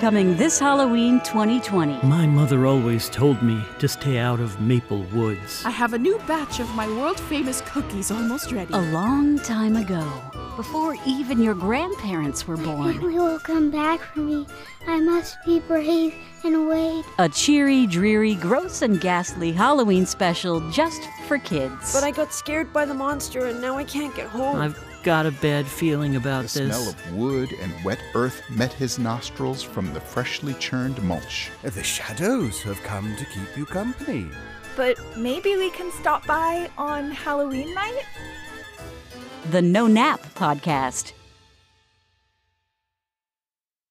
coming this Halloween 2020. My mother always told me to stay out of Maple Woods. I have a new batch of my world-famous cookies almost ready. A long time ago, before even your grandparents were born. Family will come back for me. I must be brave and wait. A cheery, dreary, gross and ghastly Halloween special just for kids. But I got scared by the monster and now I can't get home. I've got a bad feeling about The this. smell of wood and wet earth met his nostrils from the freshly churned mulch. The shadows have come to keep you company. But maybe we can stop by on Halloween night? The No Nap Podcast.